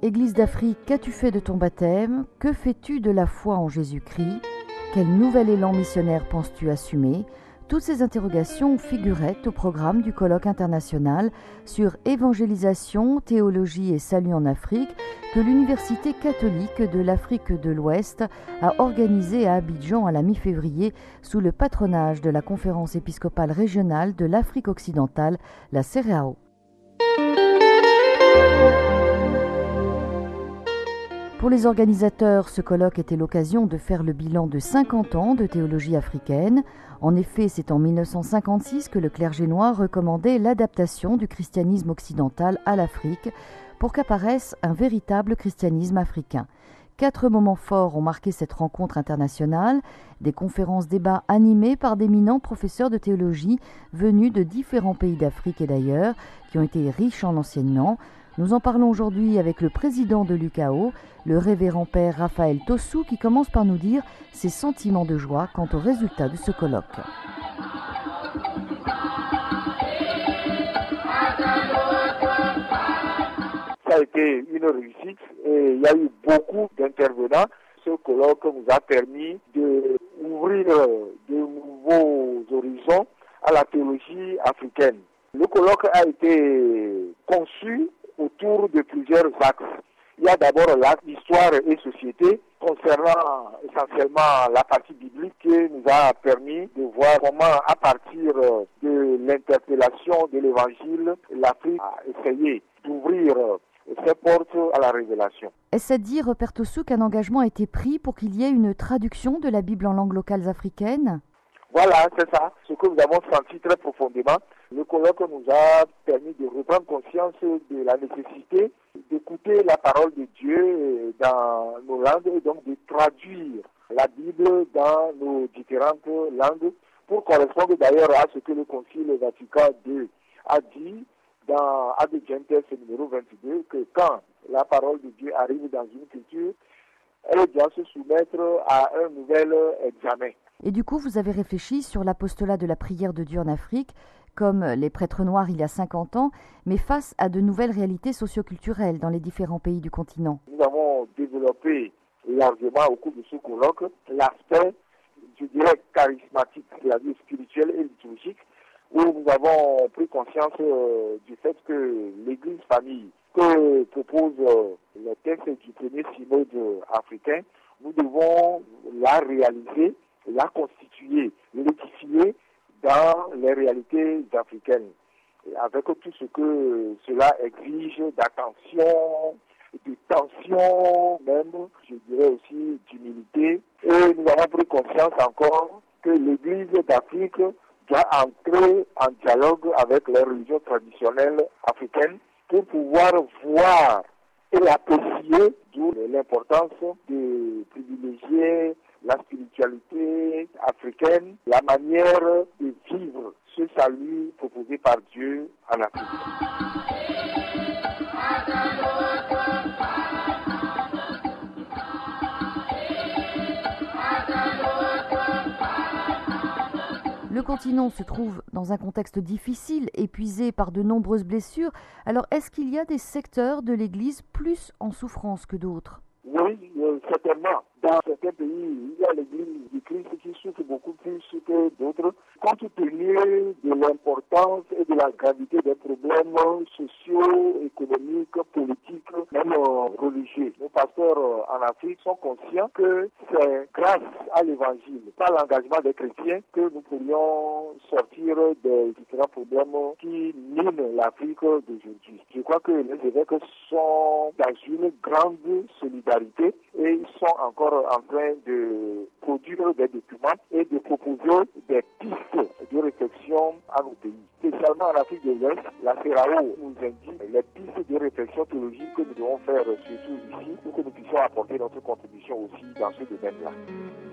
Église d'Afrique, qu'as-tu fait de ton baptême? Que fais-tu de la foi en Jésus-Christ? Quel nouvel élan missionnaire penses-tu assumer? Toutes ces interrogations figuraient au programme du colloque international sur évangélisation, théologie et salut en Afrique que l'Université catholique de l'Afrique de l'Ouest a organisé à Abidjan à la mi-février sous le patronage de la Conférence épiscopale régionale de l'Afrique occidentale, la CEREAO. Pour les organisateurs, ce colloque était l'occasion de faire le bilan de 50 ans de théologie africaine. En effet, c'est en 1956 que le clergé noir recommandait l'adaptation du christianisme occidental à l'Afrique pour qu'apparaisse un véritable christianisme africain. 4 moments forts ont marqué cette rencontre internationale, des conférences-débats animées par d'éminents professeurs de théologie venus de différents pays d'Afrique et d'ailleurs, qui ont été riches en enseignements. Nous en parlons aujourd'hui avec le président de l'UCAO, le révérend père Raphaël Tossou, qui commence par nous dire ses sentiments de joie quant aux résultats de ce colloque. Ça a été une réussite et il y a eu beaucoup d'intervenants. Ce colloque nous a permis d'ouvrir de nouveaux horizons à la théologie africaine. Le colloque a été conçu autour de plusieurs axes. Il y a d'abord l'axe histoire et société concernant essentiellement la partie biblique qui nous a permis de voir comment à partir de l'interpellation de l'évangile, l'Afrique a essayé d'ouvrir ses portes à la révélation. Est-ce à dire, Père Tossou, qu'un engagement a été pris pour qu'il y ait une traduction de la Bible en langues locales africaines ? Voilà, c'est ça, ce que nous avons senti très profondément. Le colloque nous a permis de reprendre conscience de la nécessité d'écouter la parole de Dieu dans nos langues et donc de traduire la Bible dans nos différentes langues pour correspondre d'ailleurs à ce que le Concile Vatican II a dit dans Ad Gentes numéro 22, que quand la parole de Dieu arrive dans une culture, elle doit se soumettre à un nouvel examen. Et du coup, vous avez réfléchi sur l'apostolat de la prière de Dieu en Afrique, comme les prêtres noirs il y a 50 ans, mais face à de nouvelles réalités socioculturelles dans les différents pays du continent. Nous avons développé largement au cours de ce colloque l'aspect, je dirais, charismatique, c'est-à-dire spirituel et liturgique, où nous avons pris conscience du fait que l'Église famille que propose le texte du premier synode africain, nous devons la réaliser, la constituer, l'édifier dans les réalités africaines, avec tout ce que cela exige d'attention, de tension, même, je dirais aussi d'humilité. Et nous avons pris conscience encore que l'Église d'Afrique doit entrer en dialogue avec les religions traditionnelles africaines pour pouvoir voir et apprécier, d'où l'importance de privilégier la spiritualité africaine, la manière de vivre ce salut proposé par Dieu en Afrique. Le continent se trouve dans un contexte difficile, épuisé par de nombreuses blessures. Alors, est-ce qu'il y a des secteurs de l'Église plus en souffrance que d'autres ? Oui, certainement. Dans certains pays, il y a l'Église du Christ qui souffre beaucoup plus que d'autres, compte tenu de l'importance et de la gravité des problèmes sociaux, économiques, politiques, même religieux. Nos pasteurs en Afrique sont conscients que c'est grâce à l'Évangile, par l'engagement des chrétiens, que nous pourrions sortir des différents problèmes qui minent l'Afrique d'aujourd'hui. Je crois que les évêques sont dans une grande solidarité et ils sont encore en train de produire des documents et de proposer des pistes de réflexion à nos pays. Spécialement en Afrique de l'Ouest, la CEREAO nous indique les pistes de réflexion théologique que nous devons faire surtout ici pour que nous puissions apporter notre contribution aussi dans ce domaine-là.